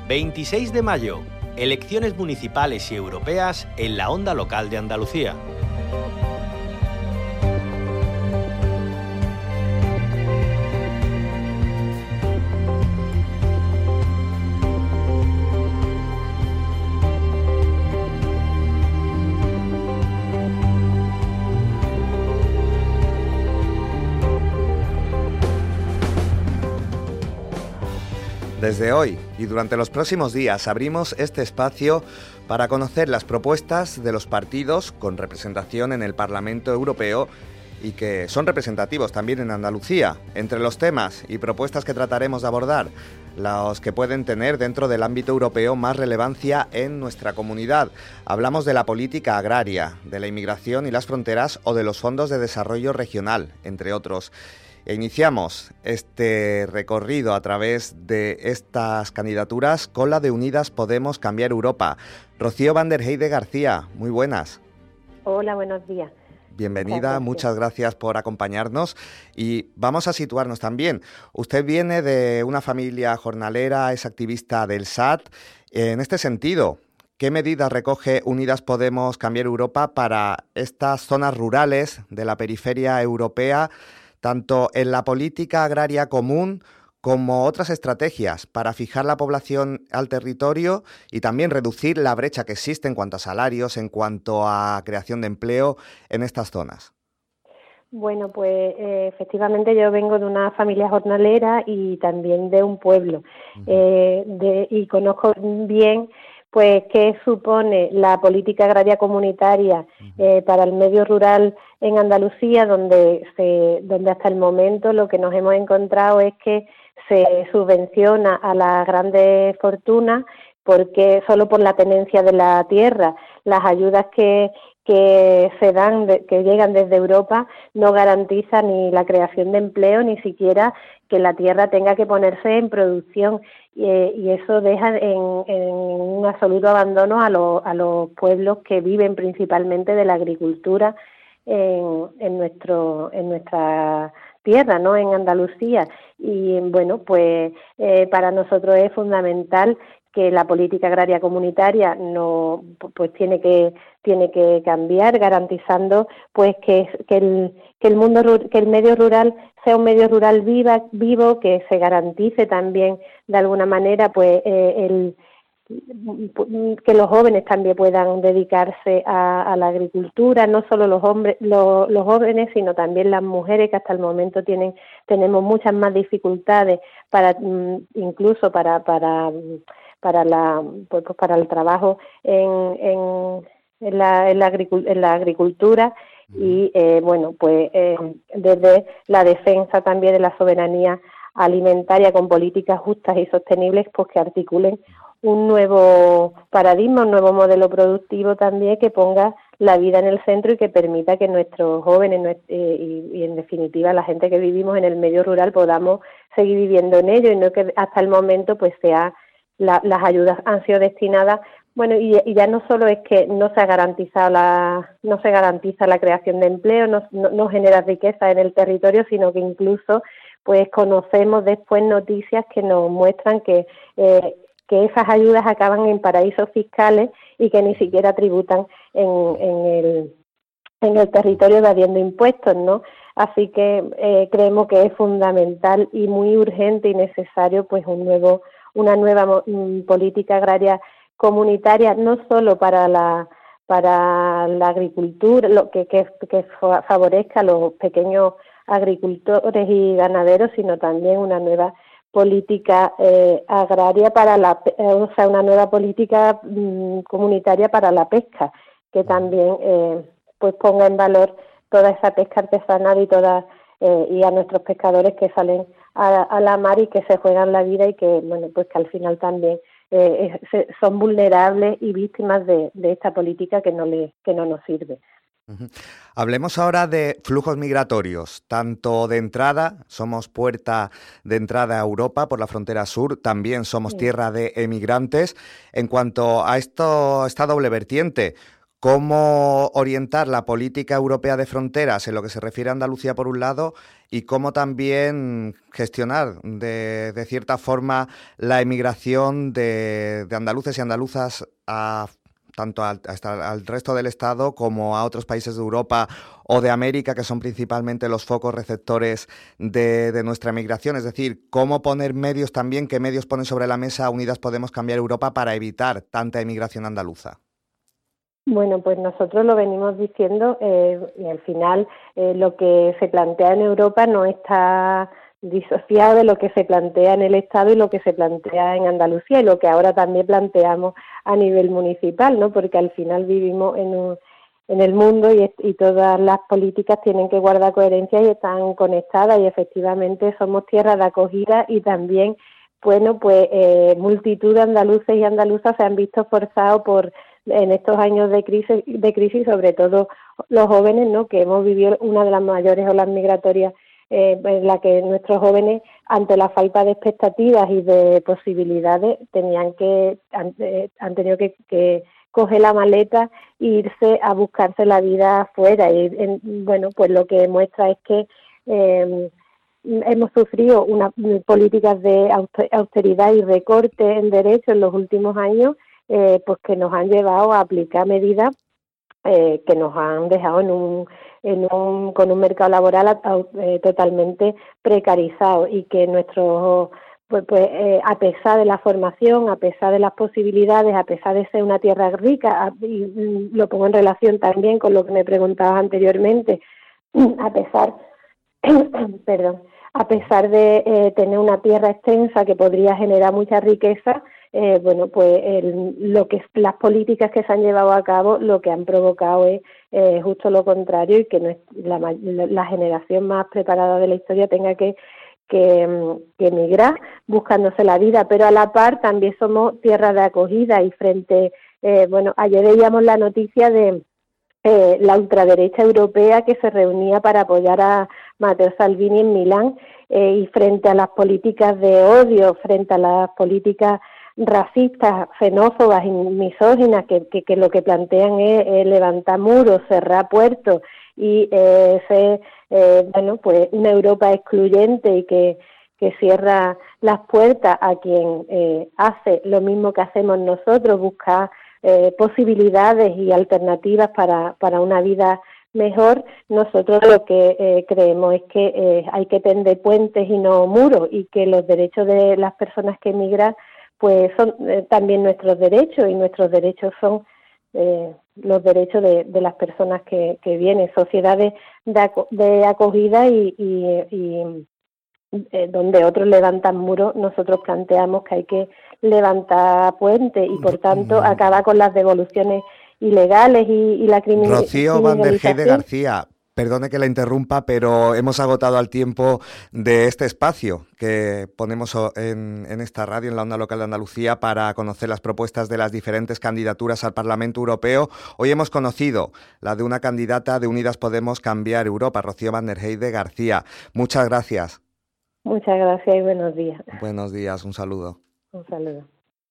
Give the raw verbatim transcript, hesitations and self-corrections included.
veintiséis de mayo, elecciones municipales y europeas en la onda local de Andalucía. Desde hoy y durante los próximos días abrimos este espacio para conocer las propuestas de los partidos con representación en el Parlamento Europeo y que son representativos también en Andalucía. Entre los temas y propuestas que trataremos de abordar, los que pueden tener dentro del ámbito europeo más relevancia en nuestra comunidad. Hablamos de la política agraria, de la inmigración y las fronteras o de los fondos de desarrollo regional, entre otros. E iniciamos este recorrido a través de estas candidaturas con la de Unidas Podemos Cambiar Europa. Rocío van der Heide García, muy buenas. Hola, buenos días. Bienvenida, muchas gracias por acompañarnos y vamos a situarnos también. Usted viene de una familia jornalera, es activista del S A T. En este sentido, ¿qué medidas recoge Unidas Podemos Cambiar Europa para estas zonas rurales de la periferia europea, tanto en la política agraria común como otras estrategias para fijar la población al territorio y también reducir la brecha que existe en cuanto a salarios, en cuanto a creación de empleo en estas zonas? Bueno, pues eh, efectivamente yo vengo de una familia jornalera y también de un pueblo, uh-huh. eh, de, y conozco bien pues qué supone la política agraria comunitaria eh, para el medio rural en Andalucía, donde se, donde hasta el momento lo que nos hemos encontrado es que se subvenciona a las grandes fortunas porque solo por la tenencia de la tierra. Las ayudas que que se dan, de, que llegan desde Europa, no garantizan ni la creación de empleo, ni siquiera que la tierra tenga que ponerse en producción, y, y eso deja en, en un absoluto abandono a, lo, a los pueblos que viven principalmente de la agricultura en, en nuestro en nuestra tierra, ¿no? En Andalucía. Y bueno, pues eh, para nosotros es fundamental que la política agraria comunitaria no pues tiene que tiene que cambiar, garantizando pues que, que el que el mundo que el medio rural sea un medio rural viva, vivo, que se garantice también de alguna manera pues eh, el que los jóvenes también puedan dedicarse a, a la agricultura, no solo los hombres, los, los jóvenes, sino también las mujeres, que hasta el momento tienen tenemos muchas más dificultades para incluso para para para la pues, para el trabajo en, en, en, la, en, la, agricul- en la agricultura y eh, bueno pues eh, desde la defensa también de la soberanía alimentaria con políticas justas y sostenibles pues que articulen un nuevo paradigma, un nuevo modelo productivo también que ponga la vida en el centro y que permita que nuestros jóvenes eh, y, y en definitiva la gente que vivimos en el medio rural podamos seguir viviendo en ello y no que hasta el momento pues sea La, las ayudas han sido destinadas, bueno, y, y ya no solo es que no se ha garantizado la, no se garantiza la creación de empleo, no, no, no genera riqueza en el territorio, sino que incluso, pues, conocemos después noticias que nos muestran que eh, que esas ayudas acaban en paraísos fiscales y que ni siquiera tributan en, en el en el territorio evadiendo impuestos, ¿no? Así que eh, creemos que es fundamental y muy urgente y necesario, pues, un nuevo una nueva um, política agraria comunitaria, no solo para la para la agricultura, lo que, que, que favorezca a los pequeños agricultores y ganaderos, sino también una nueva política eh, agraria para la, eh, o sea, una nueva política um, comunitaria para la pesca, que también eh, pues ponga en valor toda esa pesca artesanal y toda eh, y a nuestros pescadores que salen a, a la mar y que se juegan la vida y que bueno pues que al final también eh, se, son vulnerables y víctimas de, de esta política que no le que no nos sirve. Uh-huh. Hablemos ahora de flujos migratorios, tanto de entrada, somos puerta de entrada a Europa por la frontera sur, también somos sí. tierra de emigrantes. En cuanto a esto, esta doble vertiente, cómo orientar la política europea de fronteras en lo que se refiere a Andalucía por un lado y cómo también gestionar de, de cierta forma la emigración de, de andaluces y andaluzas a tanto al, hasta al resto del Estado como a otros países de Europa o de América, que son principalmente los focos receptores de, de nuestra emigración. Es decir, cómo poner medios también, qué medios ponen sobre la mesa Unidas Podemos Cambiar Europa para evitar tanta emigración andaluza. Bueno, pues nosotros lo venimos diciendo eh, y al final eh, lo que se plantea en Europa no está disociado de lo que se plantea en el Estado y lo que se plantea en Andalucía y lo que ahora también planteamos a nivel municipal, ¿no? Porque al final vivimos en un, en el mundo y, y todas las políticas tienen que guardar coherencia y están conectadas y efectivamente somos tierra de acogida y también, bueno, pues eh, multitud de andaluces y andaluzas se han visto forzados por en estos años de crisis, de crisis, sobre todo los jóvenes, ¿no? Que hemos vivido una de las mayores olas migratorias eh, en la que nuestros jóvenes, ante la falta de expectativas y de posibilidades, tenían que han, eh, han tenido que, que coger la maleta e irse a buscarse la vida afuera. Y en, bueno, pues lo que muestra es que eh, hemos sufrido unas políticas de austeridad y recorte en derechos en los últimos años, eh, pues que nos han llevado a aplicar medidas eh, que nos han dejado en un, en un con un mercado laboral a, a, eh, totalmente precarizado y que nuestros pues, pues eh, a pesar de la formación, a pesar de las posibilidades, a pesar de ser una tierra rica, a, y mm, lo pongo en relación también con lo que me preguntabas anteriormente, a pesar perdón, a pesar de eh, tener una tierra extensa que podría generar mucha riqueza, eh, bueno, pues el, lo que las políticas que se han llevado a cabo lo que han provocado es eh, justo lo contrario y que no es la, la generación más preparada de la historia tenga que que, que emigrar buscándose la vida, pero a la par también somos tierra de acogida y frente, eh, bueno, ayer veíamos la noticia de Eh, la ultraderecha europea que se reunía para apoyar a Matteo Salvini en Milán eh, y frente a las políticas de odio, frente a las políticas racistas, xenófobas y misóginas que, que, que lo que plantean es, es levantar muros, cerrar puertos y eh, ser, eh, bueno, pues una Europa excluyente y que, que cierra las puertas a quien eh, hace lo mismo que hacemos nosotros, buscar Eh, posibilidades y alternativas para, para una vida mejor. Nosotros lo que eh, creemos es que eh, hay que tender puentes y no muros y que los derechos de las personas que emigran pues son eh, también nuestros derechos y nuestros derechos son eh, los derechos de, de las personas que, que vienen, sociedades de, aco- de acogida y, y, y eh, donde otros levantan muros, nosotros planteamos que hay que levantar puentes y por tanto acabar con las devoluciones ilegales y, y la criminal, Rocío Van der Heide García, perdone que la interrumpa, pero hemos agotado el tiempo de este espacio que ponemos en, en esta radio, en la Onda Local de Andalucía, para conocer las propuestas de las diferentes candidaturas al Parlamento Europeo. Hoy hemos conocido la de una candidata de Unidas Podemos Cambiar Europa, Rocío Van der Heide García. Muchas gracias. Muchas gracias y buenos días. Buenos días, un saludo. Un saludo.